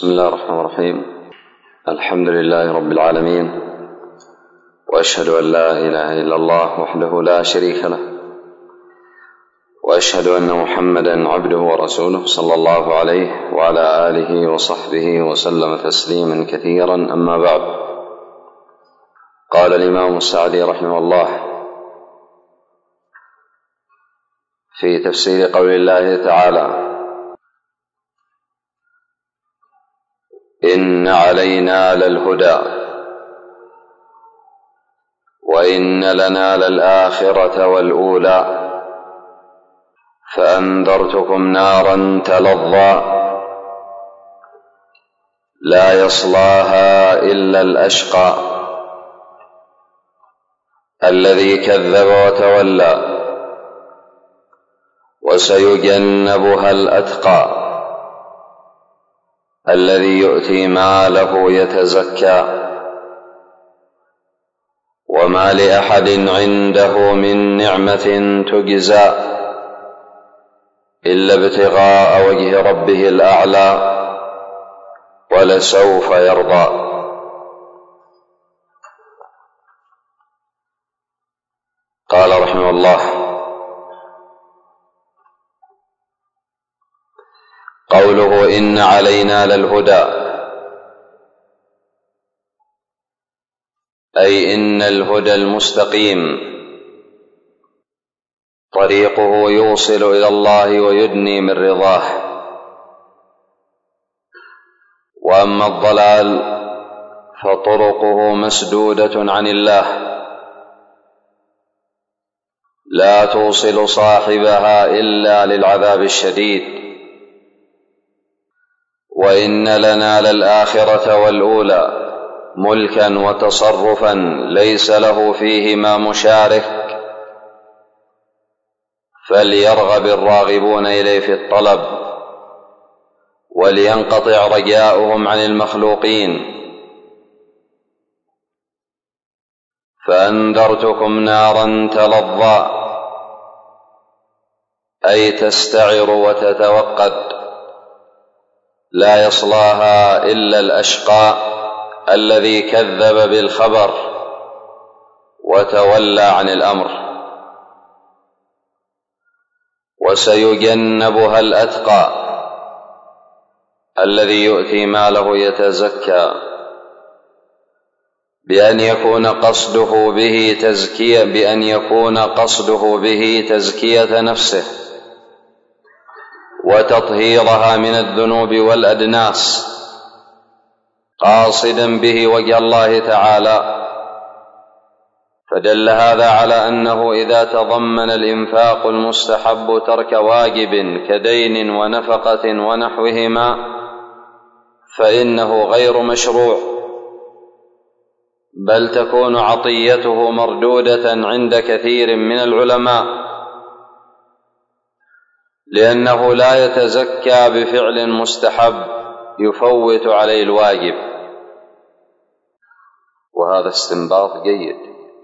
بسم الله الرحمن الرحيم. الحمد لله رب العالمين، وأشهد أن لا إله إلا الله وحده لا شريك له، وأشهد أن محمدا عبده ورسوله صلى الله عليه وعلى آله وصحبه وسلم تسليما كثيرا. أما بعد، قال الإمام السعدي رحمه الله في تفسير قول الله تعالى: إن علينا للهدى وإن لنا للآخرة والأولى فأنذرتكم نارا تلظى لا يصلاها إلا الأشقى الذي كذب وتولى وسيجنبها الأتقى الذي يؤتي ماله يتزكى وما لأحد عنده من نعمة تجزى إلا ابتغاء وجه ربه الأعلى ولسوف يرضى. قال رحمه الله: قوله إن علينا للهدى، أي إن الهدى المستقيم طريقه يوصل إلى الله ويدني من رضاه، وأما الضلال فطرقه مسدودة عن الله لا توصل صاحبها إلا للعذاب الشديد. وإن لنا للآخرة والأولى ملكا وتصرفا ليس له فيهما مشارك، فليرغب الراغبون إليه في الطلب ولينقطع رجاؤهم عن المخلوقين. فأنذرتكم نارا تلظى، أي تستعر وتتوقد، لا يصلاها إلا الأشقى الذي كذب بالخبر وتولى عن الأمر، وسيجنبها الأتقى الذي يؤتي ماله يتزكى، بأن يكون قصده به تزكية نفسه وتطهيرها من الذنوب والأدناس، قاصدا به وجه الله تعالى. فدل هذا على أنه إذا تضمن الإنفاق المستحب ترك واجب كدين ونفقة ونحوهما فإنه غير مشروع، بل تكون عطيته مردودة عند كثير من العلماء، لأنه لا يتزكى بفعل مستحب يفوت عليه الواجب. وهذا استنباط جيد،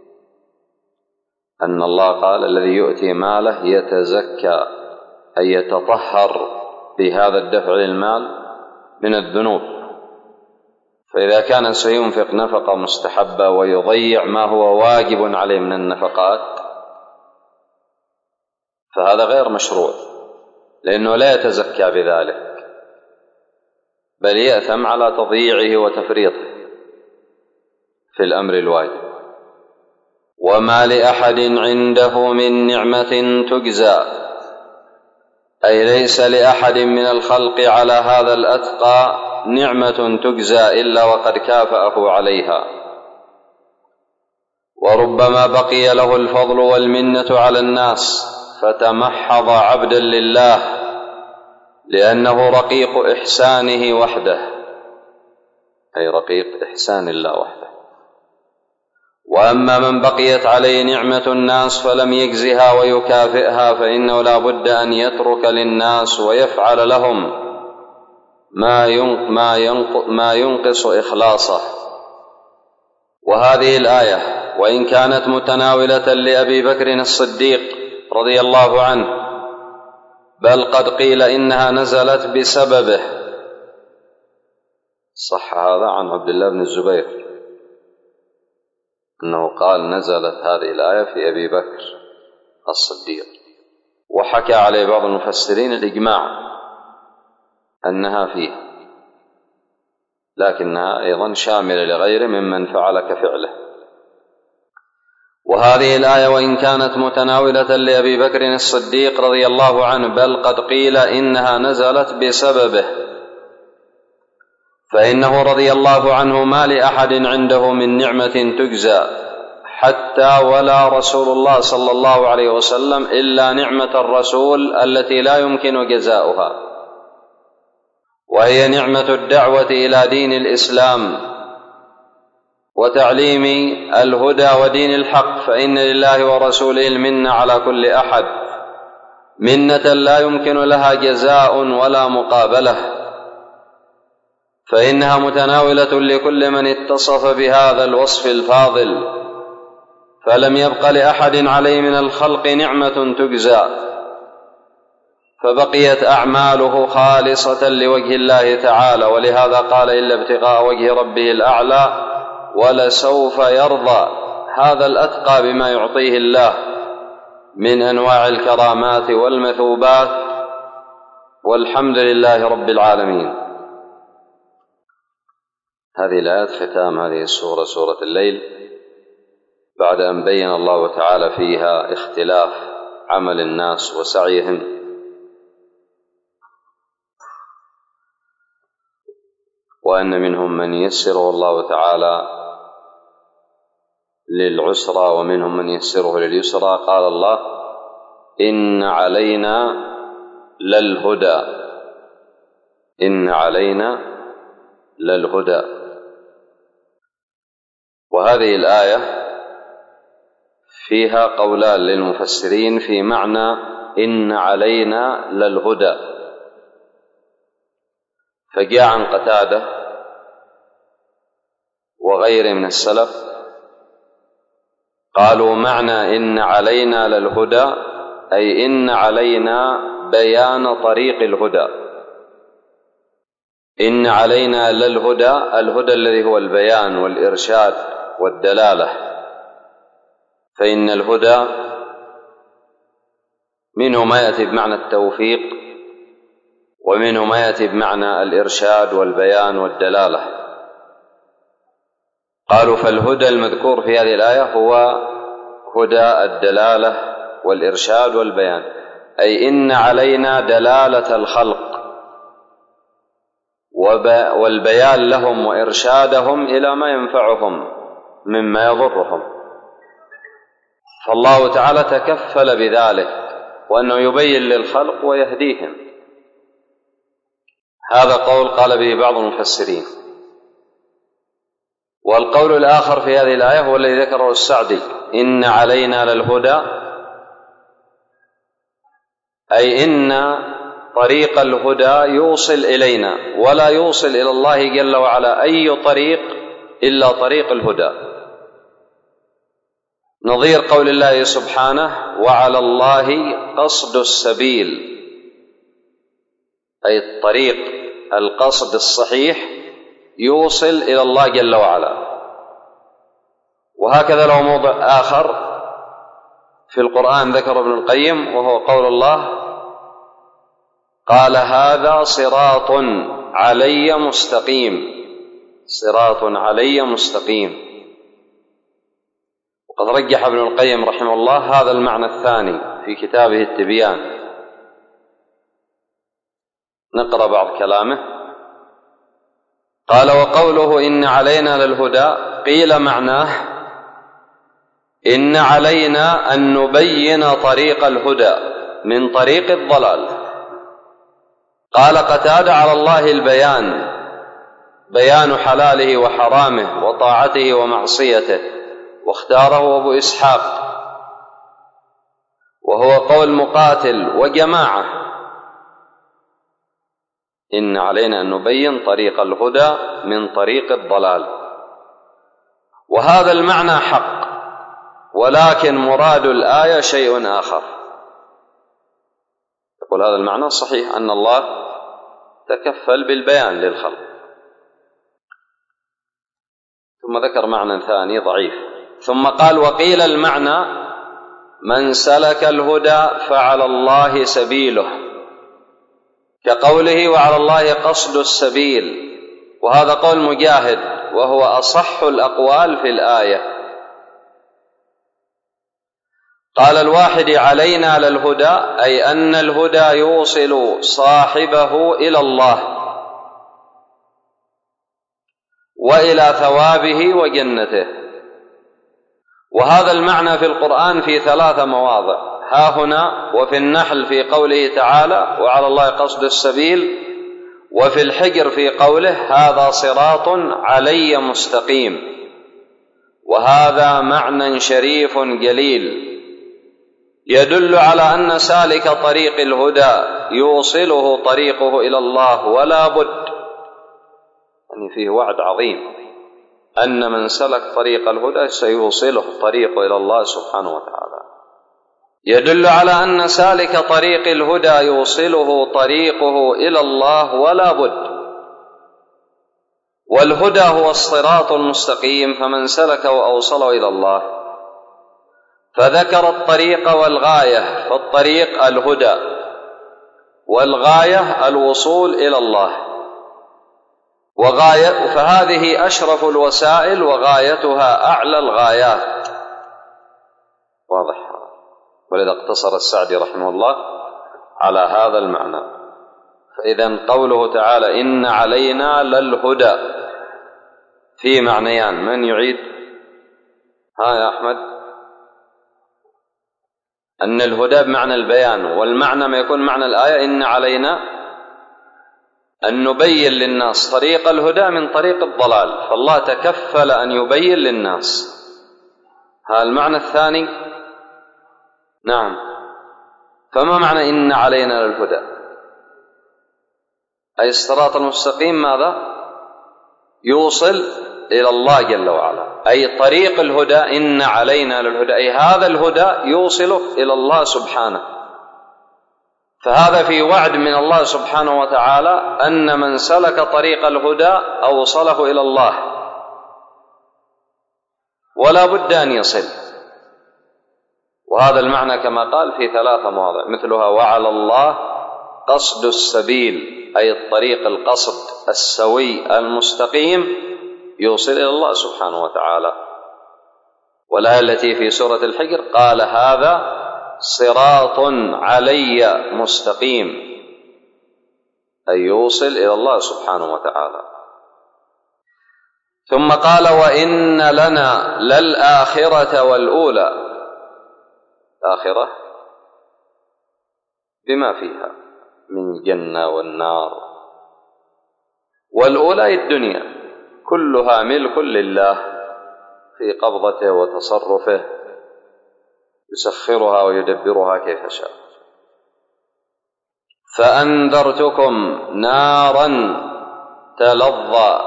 أن الله قال: الذي يؤتي ماله يتزكى، أي يتطهر بهذا الدفع للمال من الذنوب. فإذا كان سينفق نفقة مستحبة ويضيع ما هو واجب عليه من النفقات فهذا غير مشروع، لأنه لا يتزكى بذلك، بل يأثم على تضييعه وتفريطه في الأمر الواجب. وما لأحد عنده من نعمة تجزى، أي ليس لأحد من الخلق على هذا الأتقى نعمة تجزى إلا وقد كافأه عليها، وربما بقي له الفضل والمنة على الناس فتمحض عبدا لله، لأنه رقيق إحسانه وحده، أي رقيق إحسان الله وحده. وأما من بقيت عليه نعمة الناس فلم يجزها ويكافئها فإنه لا بد أن يترك للناس ويفعل لهم ما ينقص إخلاصه. وهذه الآية وإن كانت متناولة لأبي بكر الصديق رضي الله عنه، بل قد قيل إنها نزلت بسببه، صح هذا عن عبد الله بن الزبير أنه قال نزلت هذه الآية في أبي بكر الصديق، وحكى عليه بعض المفسرين الإجماع أنها فيه، لكنها أيضا شاملة لغيره ممن فعل كفعله. وهذه الآية وإن كانت متناولة لأبي بكر الصديق رضي الله عنه، بل قد قيل إنها نزلت بسببه، فإنه رضي الله عنه ما لأحد عنده من نعمة تجزى حتى ولا رسول الله صلى الله عليه وسلم إلا نعمة الرسول التي لا يمكن جزاؤها، وهي نعمة الدعوة إلى دين الإسلام وتعليم الهدى ودين الحق، فإن لله ورسوله المنة على كل أحد، منة لا يمكن لها جزاء ولا مقابلة، فإنها متناولة لكل من اتصف بهذا الوصف الفاضل، فلم يبق لأحد عليه من الخلق نعمة تجزى، فبقيت أعماله خالصة لوجه الله تعالى، ولهذا قال إلا ابتغاء وجه ربه الأعلى ولسوف يرضى، هذا الأتقى بما يعطيه الله من أنواع الكرامات والمثوبات، والحمد لله رب العالمين. هذه الآيات ختام هذه السورة، سورة الليل، بعد أن بين الله تعالى فيها اختلاف عمل الناس وسعيهم، وأن منهم من ييسره الله تعالى للعسرى ومنهم من ييسره لليسرى. قال الله إن علينا للهدى، إن علينا للهدى. وهذه الآية فيها قولان للمفسرين في معنى إن علينا للهدى، فجاء عن قتادة وغيره من السلف قالوا معنى إن علينا للهدى أي إن علينا بيان طريق الهدى، إن علينا للهدى، الهدى الذي هو البيان والإرشاد والدلالة، فإن الهدى منه ما يأتي بمعنى التوفيق، ومنه ما يأتي بمعنى الإرشاد والبيان والدلالة. قالوا فالهدى المذكور في هذه الآية هو هدى الدلالة والإرشاد والبيان، أي إن علينا دلالة الخلق والبيان لهم وإرشادهم إلى ما ينفعهم مما يضرهم، فالله تعالى تكفل بذلك، وأنه يبين للخلق ويهديهم. هذا قول قال به بعض المفسرين. والقول الآخر في هذه الآية هو الذي ذكره السعدي، إن علينا للهدى أي إن طريق الهدى يوصل إلينا، ولا يوصل إلى الله جل وعلا أي طريق إلا طريق الهدى، نظير قول الله سبحانه وعلى الله قصد السبيل، أي الطريق القصد الصحيح يوصل إلى الله جل وعلا. وهكذا له موضع آخر في القرآن ذكر ابن القيم، وهو قول الله قال هذا صراط علي مستقيم، صراط علي مستقيم. وقد رجح ابن القيم رحمه الله هذا المعنى الثاني في كتابه التبيان. نقرأ بعض كلامه. قال وقوله إن علينا للهدى قيل معناه إن علينا أن نبين طريق الهدى من طريق الضلال. قال قتادة على الله البيان، بيان حلاله وحرامه وطاعته ومعصيته، واختاره أبو إسحاق، وهو قول مقاتل وجماعة، إن علينا أن نبين طريق الهدى من طريق الضلال. وهذا المعنى حق، ولكن مراد الآية شيء آخر. يقول هذا المعنى صحيح أن الله تكفل بالبيان للخلق، ثم ذكر معنى ثاني ضعيف، ثم قال: وقيل المعنى من سلك الهدى فعلى الله سبيله، كقوله: وعلى الله قصد السبيل، وهذا قول مجاهد وهو أصح الأقوال في الآية. قال الواحد: علينا للهدى، أي أن الهدى يوصل صاحبه إلى الله وإلى ثوابه وجنته. وهذا المعنى في القرآن في 3 مواضع، ها هنا وفي النحل في قوله تعالى: وعلى الله قصد السبيل، وفي الحجر في قوله: هذا صراط علي مستقيم. وهذا معنى شريف جليل يدل على أن سالك طريق الهدى يوصله طريقه إلى الله ولا بد، يعني فيه وعد عظيم أن من سلك طريق الهدى سيوصله طريقه إلى الله سبحانه وتعالى. يدل على أن سالك طريق الهدى يوصله طريقه إلى الله ولا بد. والهدى هو الصراط المستقيم، فمن سلكه أوصله إلى الله. فذكر الطريق والغاية، فالطريق الهدى والغاية الوصول إلى الله، فهذه أشرف الوسائل وغايتها أعلى الغايات. واضح؟ ولذا اقتصر السعدي رحمه الله على هذا المعنى. فإذا قوله تعالى: إن علينا للهدى في معنيان. من يعيد؟ يا أحمد. أن الهدى بمعنى البيان، والمعنى ما يكون معنى الآية: إن علينا أن نبين للناس طريق الهدى من طريق الضلال، فالله تكفل أن يبين للناس. هذا المعنى الثاني. نعم. فما معنى إن علينا للهدى؟ أي الصراط المستقيم ماذا؟ يوصل إلى الله جل وعلا، أي طريق الهدى. إن علينا للهدى، أي هذا الهدى يوصله إلى الله سبحانه. فهذا في وعد من الله سبحانه وتعالى أن من سلك طريق الهدى أوصله إلى الله ولا بد أن يصل. وهذا المعنى كما قال في 3 مواضع، مثلها: وعلى الله قصد السبيل، أي الطريق القصد السوي المستقيم يوصل إلى الله سبحانه وتعالى. والآية التي في سورة الحجر: قال هذا صراط علي مستقيم، أي يوصل إلى الله سبحانه وتعالى. ثم قال: وإن لنا للآخرة والأولى. الآخرة بما فيها من الجنة والنار، والأولى الدنيا كلها ملك لله في قبضته وتصرفه، يسخرها ويدبرها كيف شاء. فأنذرتكم نارا تلظى.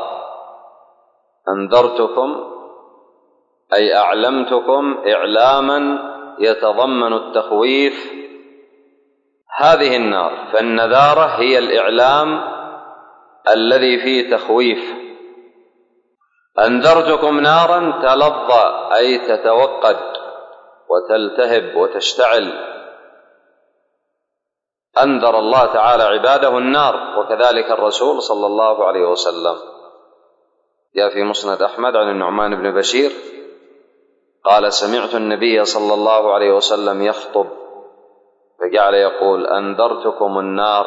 أنذرتكم أي أعلمتكم إعلاما يتضمن التخويف هذه النار، فالنذارة هي الإعلام الذي فيه تخويف. أنذرتكم نارا تلظى أي تتوقد وتلتهب وتشتعل. أنذر الله تعالى عباده النار، وكذلك الرسول صلى الله عليه وسلم. جاء في مسند أحمد عن النعمان بن بشير قال: سمعت النبي صلى الله عليه وسلم يخطب فجعل يقول: أنذرتكم النار،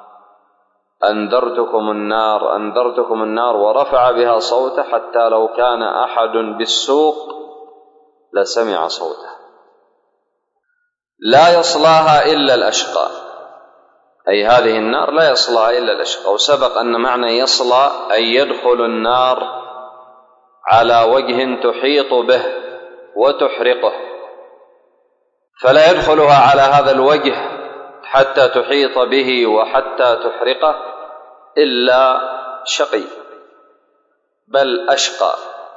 أنذرتكم النار، أنذرتكم النار، ورفع بها صوته حتى لو كان أحد بالسوق لسمع صوته. لا يصلاها إلا الأشقى، أي هذه النار لا يصلاها إلا الأشقى. وسبق أن معنى يصلى أن يدخل النار على وجه تحيط به وتحرقه، فلا يدخلها على هذا الوجه حتى تحيط به وحتى تحرقه إلا شقي، بل أشقى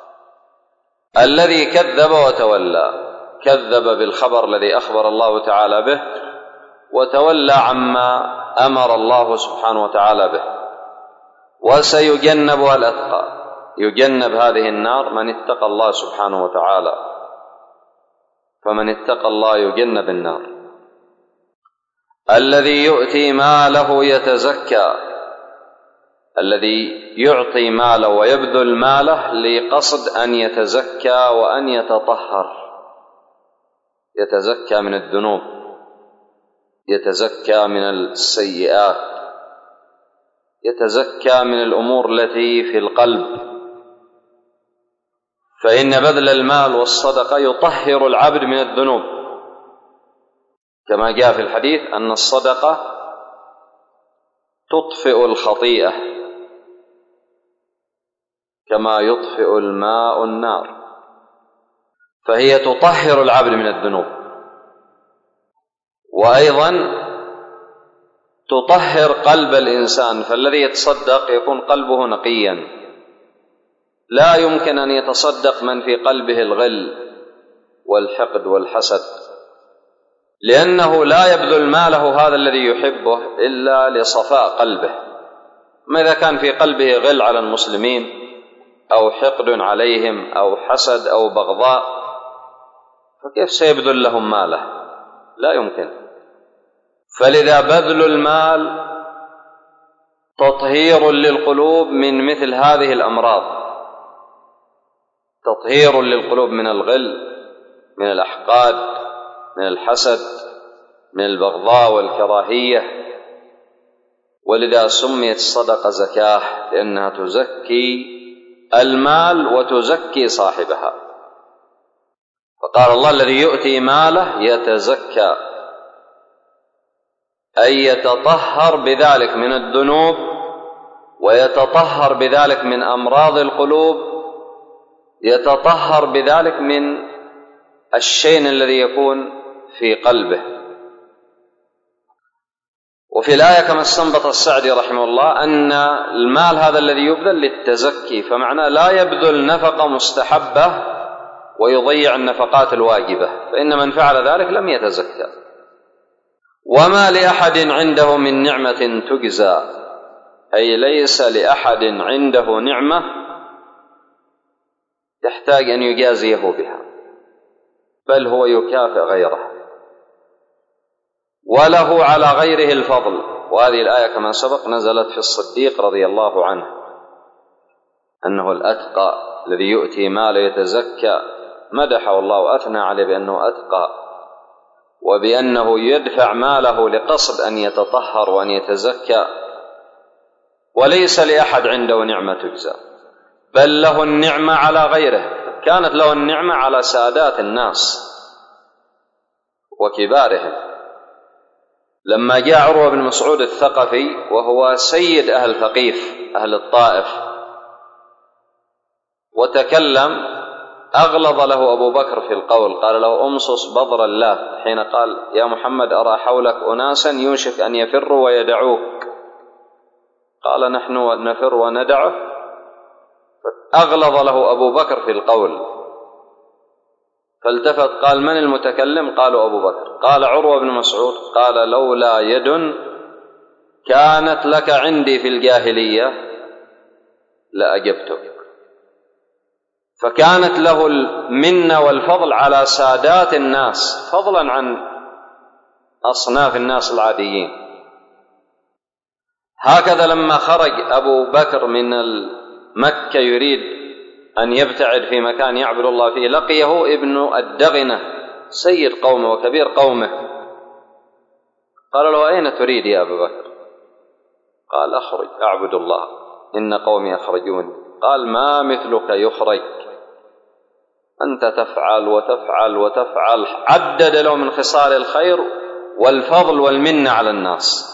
الذي كذب وتولى. كذب بالخبر الذي أخبر الله تعالى به، وتولى عما أمر الله سبحانه وتعالى به. وسيجنبها الأتقى، يجنب هذه النار من اتقى الله سبحانه وتعالى، فمن اتقى الله يجنب النار. الذي يؤتي ماله يتزكى، الذي يعطي ماله ويبذل ماله لقصد أن يتزكى وأن يتطهر، يتزكى من الذنوب، يتزكى من السيئات، يتزكى من الأمور التي في القلب. فإن بذل المال والصدقة يطهر العبد من الذنوب، كما جاء في الحديث أن الصدقة تطفئ الخطيئة كما يطفئ الماء النار، فهي تطهر العبد من الذنوب، وأيضا تطهر قلب الإنسان. فالذي يتصدق يكون قلبه نقيا، لا يمكن أن يتصدق من في قلبه الغل والحقد والحسد، لأنه لا يبذل ماله هذا الذي يحبه إلا لصفاء قلبه. ما إذا كان في قلبه غل على المسلمين أو حقد عليهم أو حسد أو بغضاء، فكيف سيبذل لهم ماله؟ لا يمكن. فلذا بذل المال تطهير للقلوب من مثل هذه الأمراض، تطهير للقلوب من الغل، من الأحقاد، من الحسد، من البغضاء والكراهية. ولذا سميت الصدقة زكاة، لأنها تزكي المال وتزكي صاحبها. فقال الله الذي يؤتي ماله يتزكى، أي يتطهر بذلك من الذنوب، ويتطهر بذلك من أمراض القلوب، يتطهر بذلك من الشين الذي يكون في قلبه. وفي الآية كما استنبط السعدي رحمه الله أن المال هذا الذي يبذل للتزكي، فمعناه لا يبذل نفقة مستحبة ويضيع النفقات الواجبة، فإن من فعل ذلك لم يتزكى. وما لأحد عنده من نعمة تجزى، أي ليس لأحد عنده نعمة يحتاج أن يجازيه بها، بل هو يكافئ غيره، وله على غيره الفضل. وهذه الآية كما سبق نزلت في الصديق رضي الله عنه، أنه الأتقى الذي يؤتي ماله يتزكى، مدحه الله وأثنى عليه بأنه أتقى، وبأنه يدفع ماله لقصد أن يتطهر وأن يتزكى. وليس لأحد عنده نعمة تجزى، بل له النعمة على غيره. كانت له النعمة على سادات الناس وكبارهم. لما جاء عروة بن مسعود الثقفي وهو سيد أهل ثقيف أهل الطائف وتكلم، أغلظ له أبو بكر في القول، قال له أمصص بضر الله، حين قال يا محمد أرى حولك أناسا يوشك أن يفروا ويدعوك، قال نحن نفر وندعه. أغلظ له أبو بكر في القول، فالتفت قال من المتكلم؟ قالوا أبو بكر. قال عروة بن مسعود قال لولا يد كانت لك عندي في الجاهلية لأجبتك. فكانت له المنة والفضل على سادات الناس، فضلا عن أصناف الناس العاديين. هكذا لما خرج أبو بكر من مكة يريد أن يبتعد في مكان يعبد الله فيه، لقيه ابن الدغنة سيد قومه وكبير قومه، قال له أين تريد يا أبو بكر؟ قال أخرج أعبد الله، إن قومي يخرجون. قال ما مثلك يخرج، أنت تفعل وتفعل وتفعل. عدد له من خصال الخير والفضل والمنة على الناس.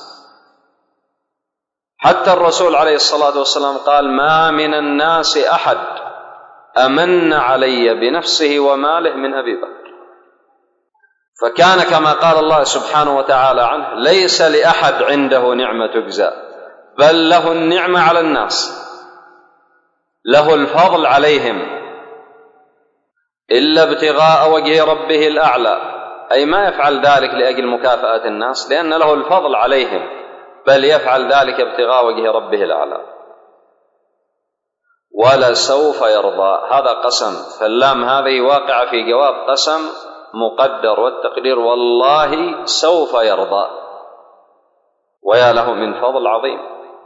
حتى الرسول عليه الصلاة والسلام قال ما من الناس أحد أمن علي بنفسه وماله من أبي بكر. فكان كما قال الله سبحانه وتعالى عنه ليس لأحد عنده نعمة تجزى، بل له النعمة على الناس، له الفضل عليهم، إلا ابتغاء وجه ربه الأعلى، أي ما يفعل ذلك لأجل مكافأة الناس لأن له الفضل عليهم، بل يفعل ذلك ابتغاء وجه ربه الأعلى. ولسوف يرضى. هذا قسم، فاللام هذه واقعة في جواب قسم مقدر، والتقدير والله سوف يرضى. ويا له من فضل عظيم،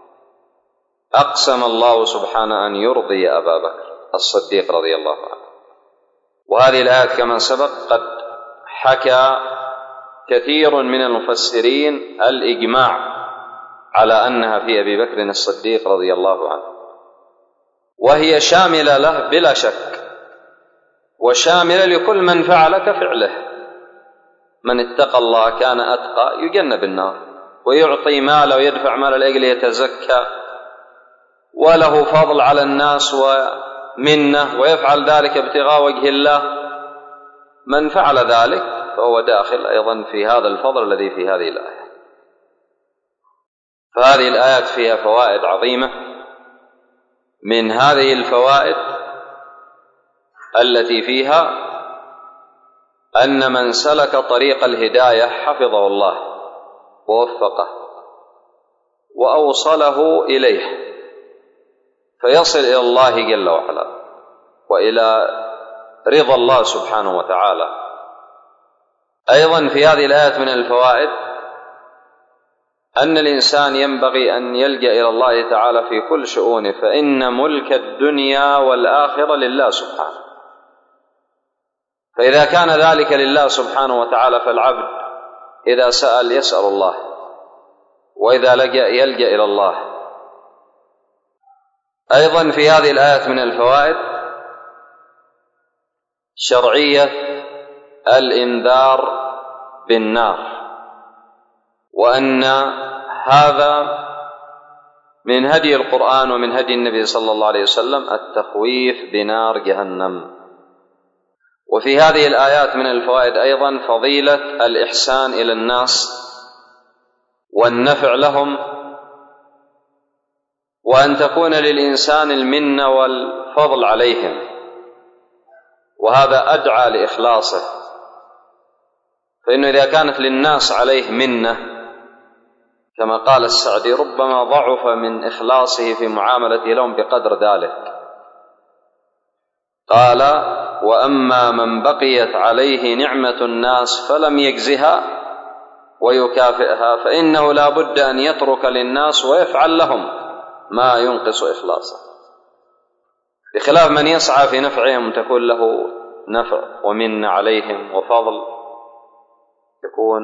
أقسم الله سبحانه أن يرضي أبا بكر الصديق رضي الله عنه. وهذه الآيات كما سبق قد حكى كثير من المفسرين الإجماع على أنها في أبي بكر الصديق رضي الله عنه، وهي شاملة له بلا شك، وشاملة لكل من فعل كفعله. من اتقى الله كان أتقى يجنب النار، ويعطي ماله ويدفع مال الأجل يتزكى، وله فضل على الناس ومنه، ويفعل ذلك ابتغاء وجه الله. من فعل ذلك فهو داخل أيضا في هذا الفضل الذي في هذه الآية. فهذه الآيات فيها فوائد عظيمة. من هذه الفوائد التي فيها أن من سلك طريق الهداية حفظه الله ووفقه وأوصله إليه، فيصل إلى الله جل وعلا وإلى رضا الله سبحانه وتعالى. أيضا في هذه الآيات من الفوائد أن الإنسان ينبغي أن يلجأ إلى الله تعالى في كل شؤونه، فإن ملك الدنيا والآخرة لله سبحانه. فإذا كان ذلك لله سبحانه وتعالى فالعبد إذا سأل يسأل الله، وإذا لجأ يلجأ إلى الله. أيضا في هذه الآيات من الفوائد شرعية الإنذار بالنار، وأن هذا من هدي القرآن ومن هدي النبي صلى الله عليه وسلم التخويف بنار جهنم. وفي هذه الآيات من الفوائد أيضا فضيلة الإحسان إلى الناس والنفع لهم، وأن تكون للإنسان المنة والفضل عليهم، وهذا أدعى لإخلاصه. فإنه إذا كانت للناس عليه منة كما قال السعدي ربما ضعف من إخلاصه في معاملته لهم بقدر ذلك. قال: وأما من بقيت عليه نعمة الناس فلم يجزها ويكافئها فإنه لا بد أن يترك للناس ويفعل لهم ما ينقص إخلاصه، بخلاف من يسعى في نفعهم تكون له نفع ومن عليهم وفضل، يكون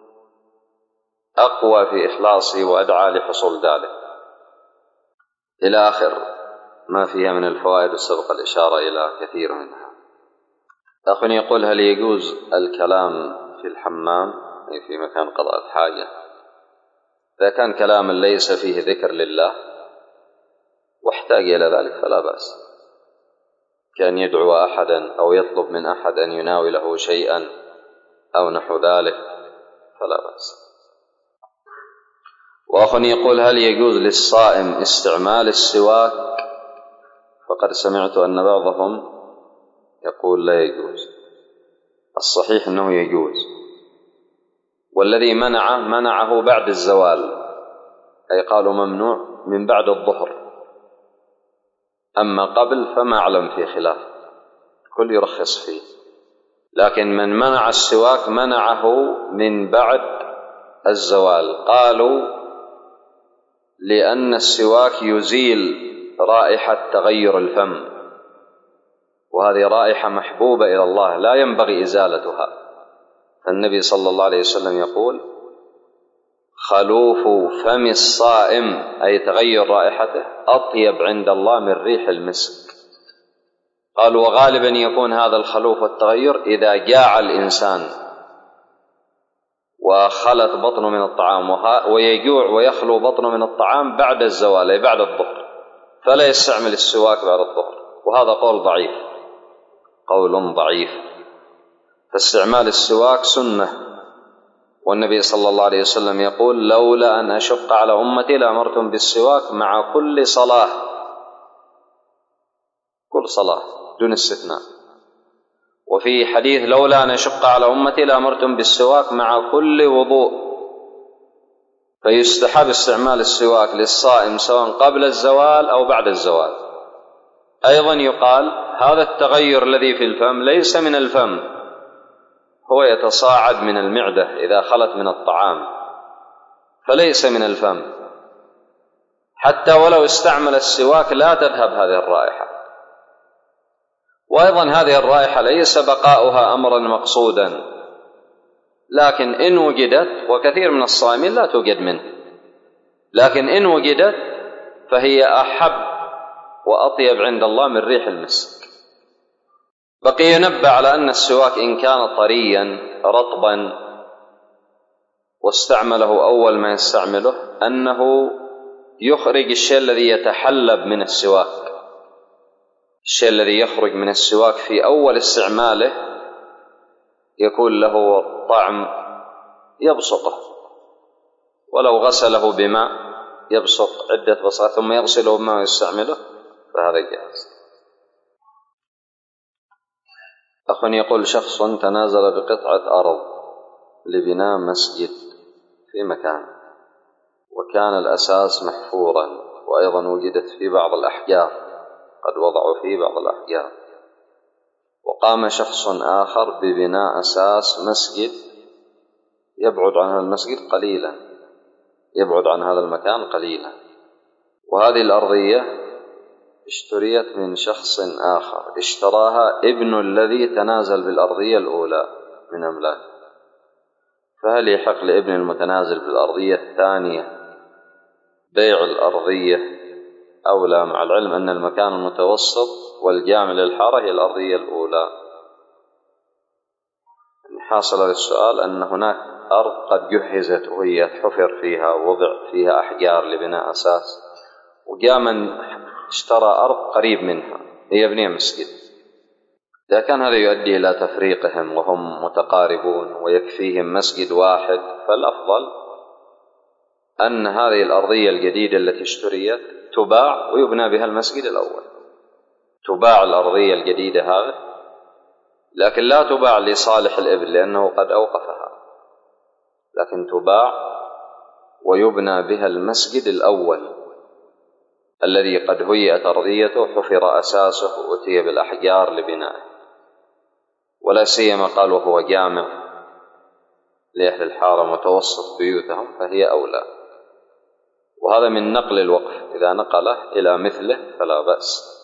أقوى في إخلاصه وأدعى لحصول ذلك، إلى آخر ما فيها من الفوائد السبق الإشارة إلى كثير منها. أخ يقول: هل يجوز الكلام في الحمام أي في مكان قضاء الحاجة؟ إذا كان كلاما ليس فيه ذكر لله واحتاج إلى ذلك فلا بأس، كان يدعو أحدا أو يطلب من أحد أن يناوله شيئا أو نحو ذلك فلا بأس. وأخ يقول: هل يجوز للصائم استعمال السواك؟ فقد سمعت أن بعضهم يقول لا يجوز. الصحيح أنه يجوز، والذي منعه بعد الزوال، أي قالوا ممنوع من بعد الظهر، أما قبل فما أعلم في خلاف، كل يرخص فيه. لكن من منع السواك منعه من بعد الزوال، قالوا لأن السواك يزيل رائحة تغير الفم، وهذه رائحة محبوبة إلى الله لا ينبغي إزالتها. فالنبي صلى الله عليه وسلم يقول: خلوف فم الصائم أي تغير رائحته أطيب عند الله من ريح المسك. قالوا: وغالبا يكون هذا الخلوف والتغير إذا جاع الإنسان وخلت بطنه من الطعام، ويجوع ويخلو بطنه من الطعام بعد الزوال أي بعد الظهر، فلا يستعمل السواك بعد الظهر، وهذا قول ضعيف، قول ضعيف. فاستعمال السواك سنة، والنبي صلى الله عليه وسلم يقول: لولا أن أشق على أمتي لأمرتم بالسواك مع كل صلاة، كل صلاة دون استثناء. وفي حديث: لولا أن أشق على أمتي لأمرتم بالسواك مع كل وضوء. فيستحب استعمال السواك للصائم سواء قبل الزوال أو بعد الزوال، أيضا يقال هذا التغير الذي في الفم ليس من الفم، هو يتصاعد من المعدة إذا خلت من الطعام، فليس من الفم، حتى ولو استعمل السواك لا تذهب هذه الرائحة. وأيضا هذه الرائحة ليس بقاؤها أمرا مقصودا، لكن إن وجدت، وكثير من الصائمين لا توجد منه، لكن إن وجدت فهي أحب وأطيب عند الله من ريح المسك. بقي ينبه على أن السواك إن كان طريا رطبا واستعمله أول ما يستعمله أنه يخرج الشيء الذي يتحلب من السواك، الشيء الذي يخرج من السواك في أول استعماله يكون له طعم يبصقه، ولو غسله بماء يبصق عدة بصقات ثم يغسله بماء ويستعمله فهذا جائز. أخ يقول شخص تنازل بقطعة أرض لبناء مسجد في مكان، وكان الأساس محفورا، وأيضا وجدت في بعض الأحجار، قد وضعوا فيه بعض الأحجار، وقام شخص آخر ببناء أساس مسجد يبعد عن هذا المسجد قليلا، يبعد عن هذا المكان قليلا، وهذه الأرضية اشتريت من شخص آخر اشتراها ابن الذي تنازل بالأرضية الأولى من أملاكه، فهل يحق لابن المتنازل بالأرضية الثانية بيع الأرضية أو لا، مع العلم أن المكان المتوسط والجامع للحارة هي الأرضية الأولى؟ حاصل هذا السؤال أن هناك أرض قد جهزت وهي حفر فيها ووضع فيها أحجار لبناء أساس، وجاء من اشترى أرض قريب منها ليبني مسجد. إذا كان هذا يؤدي إلى تفريقهم وهم متقاربون ويكفيهم مسجد واحد، فالأفضل أن هذه الأرضية الجديدة التي اشتريت تباع ويبنى بها المسجد الأول، تباع الأرضية الجديدة هذه، لكن لا تباع لصالح الإبن لأنه قد أوقفها، لكن تباع ويبنى بها المسجد الأول الذي قد هيئت أرضيته حفر أساسه وأتي بالأحجار لبنائه، ولا سيما قال وهو جامع لأهل الحارة متوسط بيوتهم فهي أولى، وهذا من نقل الوقف، إذا نقله إلى مثله فلا بأس.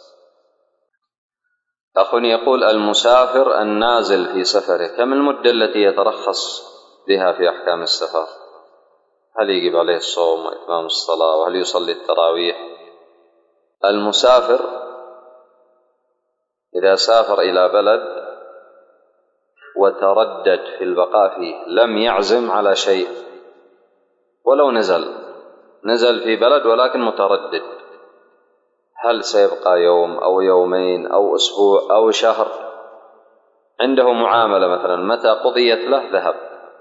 أخ يقول المسافر النازل في سفره كم المدة التي يترخص بها في أحكام السفر؟ هل يجب عليه الصوم وإتمام الصلاة، وهل يصلي التراويح؟ المسافر إذا سافر إلى بلد وتردد في البقاء فيه، لم يعزم على شيء، ولو نزل في بلد ولكن متردد، هل سيبقى يوم أو يومين أو أسبوع أو شهر، عنده معاملة مثلا متى قضيت له ذهب،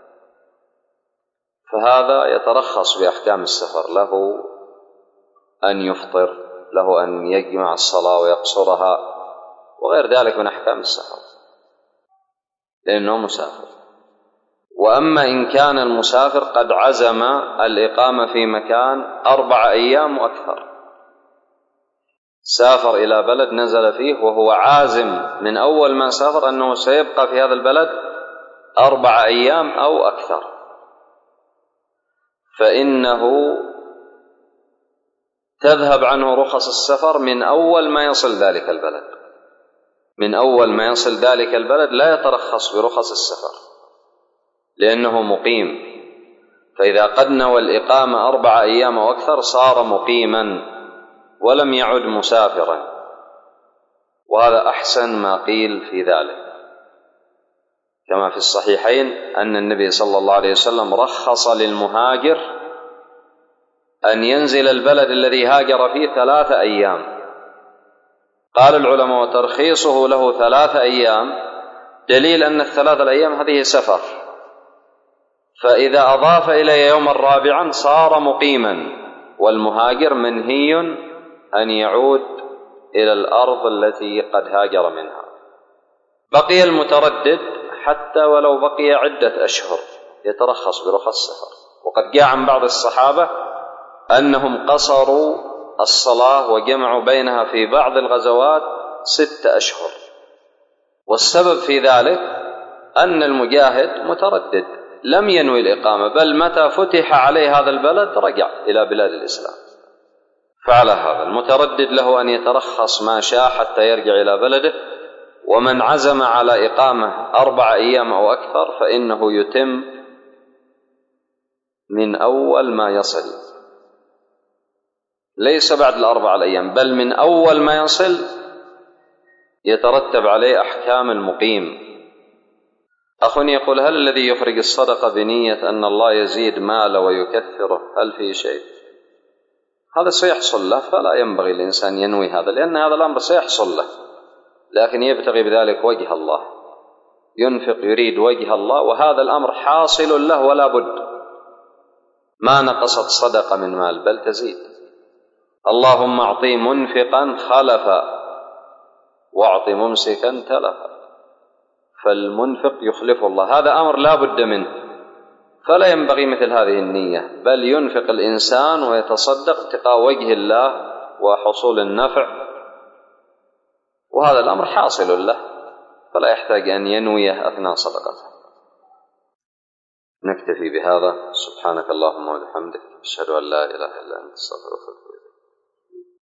فهذا يترخص بأحكام السفر، له أن يفطر، له أن يجمع الصلاة ويقصرها وغير ذلك من أحكام السفر لأنه مسافر. وأما إن كان المسافر قد عزم الإقامة في مكان 4 أيام وأكثر، سافر إلى بلد نزل فيه وهو عازم من أول ما سافر أنه سيبقى في هذا البلد 4 أيام أو أكثر، فإنه تذهب عنه رخص السفر من أول ما يصل ذلك البلد، من أول ما يصل ذلك البلد لا يترخص برخص السفر لأنه مقيم، فإذا قد نوى الإقامة 4 أيام وأكثر صار مقيما ولم يعد مسافرا، وهذا أحسن ما قيل في ذلك، كما في الصحيحين أن النبي صلى الله عليه وسلم رخص للمهاجر أن ينزل البلد الذي هاجر فيه 3 أيام. قال العلماء وترخيصه له 3 أيام دليل أن ال3 الأيام هذه سفر، فإذا أضاف إليه يوما رابعا صار مقيما، والمهاجر منهي أن يعود إلى الأرض التي قد هاجر منها. بقي المتردد حتى ولو بقي عدة أشهر يترخص برخص السفر، وقد جاء عن بعض الصحابة أنهم قصروا الصلاة وجمعوا بينها في بعض الغزوات 6 أشهر. والسبب في ذلك أن المجاهد متردد لم ينوي الإقامة، بل متى فتح عليه هذا البلد رجع إلى بلاد الإسلام. فعلى هذا المتردد له أن يترخص ما شاء حتى يرجع إلى بلده، ومن عزم على إقامة 4 أيام أو أكثر فإنه يتم من أول ما يصل، ليس بعد ال4 أيام، بل من أول ما يصل يترتب عليه أحكام المقيم. أخ يقول: هل الذي يخرج الصدقة بنية أن الله يزيد ماله ويكثره هل فيه شيء؟ هذا سيحصل له، فلا ينبغي الإنسان ينوي هذا، لأن هذا الأمر سيحصل له، لكن يبتغي بذلك وجه الله، ينفق يريد وجه الله، وهذا الأمر حاصل له ولا بد. ما نقصت صدقة من مال بل تزيد. اللهم أعطي منفقا خلفا واعط ممسكا تلفا، فالمنفق يخلف الله، هذا أمر لا بد منه، فلا ينبغي مثل هذه النية، بل ينفق الإنسان ويتصدق ابتغاء وجه الله وحصول النفع، وهذا الأمر حاصل له، فلا يحتاج أن ينويه أثناء صدقته. نكتفي بهذا. سبحانك اللهم وبحمدك، أشهد أن لا إله إلا أنت، استغفرك.